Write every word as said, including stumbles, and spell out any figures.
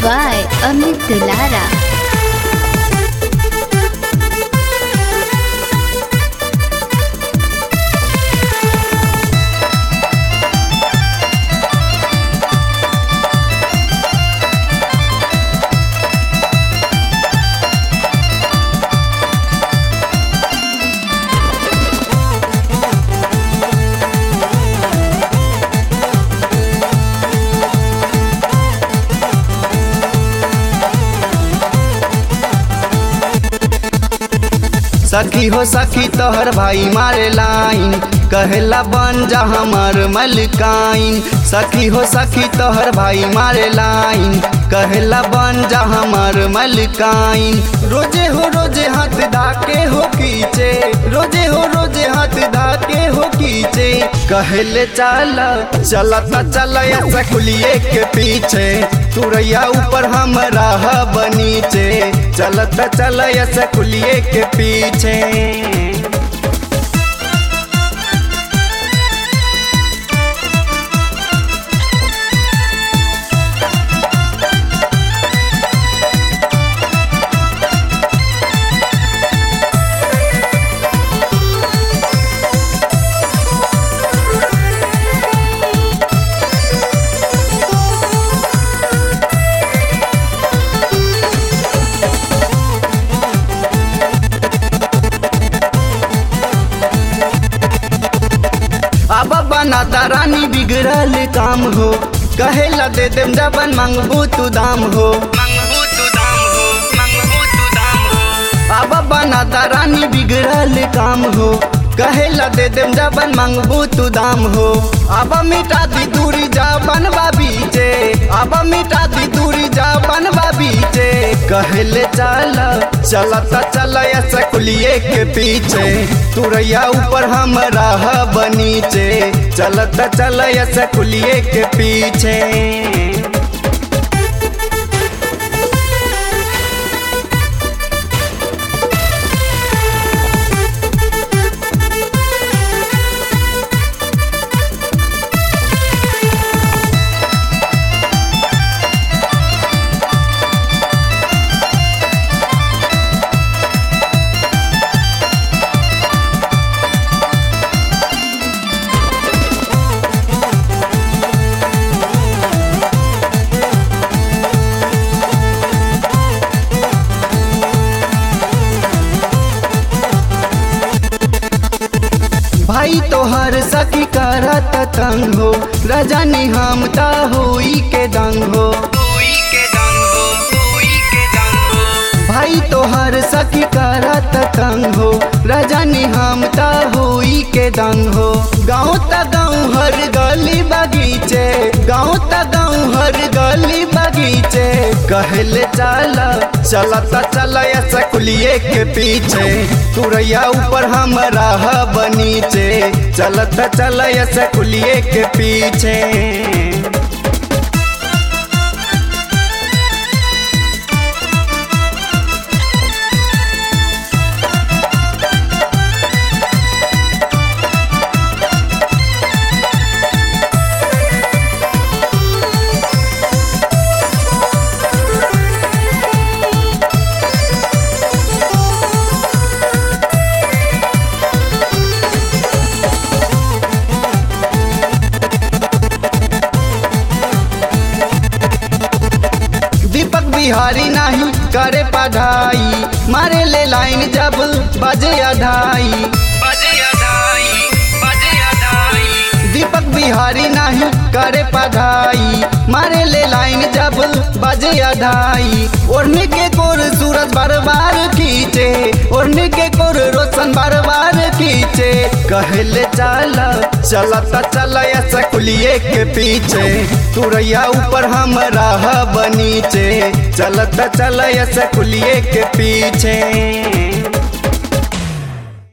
by Amit Dulara. सखी हो सखी तोहर भाई मारे लाइन कहेला बन जा हमर मलकाइन। सखी हो सखी तोहर भाई मारे लाइन कहेला बन जा हमर मलकाइन। रोजे हो रोजे हाथ धाके हो कीचे, रोजे हो रोजे हाथ धाके हो कीचे। कहले चल चलता चल ऐसा खुलिए के पीछे, तुरैया ऊपर हम राह बनीचे। चलता चल ऐसा खुलिए के पीछे। अब बनाता रानी बिगड़ल काम हो, कहेला दे देम जबन मांगबू तू दाम हो। मांगबू तू दाम हो, मांगबू तू दाम हो। अब बनाता रानी बिगड़ल काम हो, कहेला दे देम जबन मांगबू तू दाम हो। अब मिटा दी दूरी जबन बीचे, अब मिटा दी दूरी जबन बीचे। कहले चल चलता चल ऐसा खुलिए के पीछे, तुरैया ऊपर हम राह बनीचे। चलता चल ऐसा खुलिए के पीछे। भाई तोहर सखी करत तंग हो, रजनी हम ता होई के दंग हो। भाई तोहर सखी करत तंग हो, रजनी हम ता होई के दंग हो। गाँव त गाँव हर गली बगीचे, गाँव त गाँव हर गली बगीचे। कहले चल चलता चल ऐसा खुलिए के पीछे, तुरैया ऊपर हम राह बनीचे। चलता चल ऐसा खुलिए के पीछे। दीपक बिहारी नहीं करे पढ़ाई, मारे ले लाइन जब बजे अढ़ाई। दीपक बिहारी नहीं करे पढ़ाई, मारे ले लाइन जब बजे अढ़ाई। ओढ़ने के कोर सूरज बार बार खींचे, ओढ़ने के कोर रोशन बार बार खींचे। कहले चल चलता चल ऐसा खुलिए के पीछे, तुरैया ऊपर हम राह बनीचे। चलता चल ऐसा खुलिए के पीछे।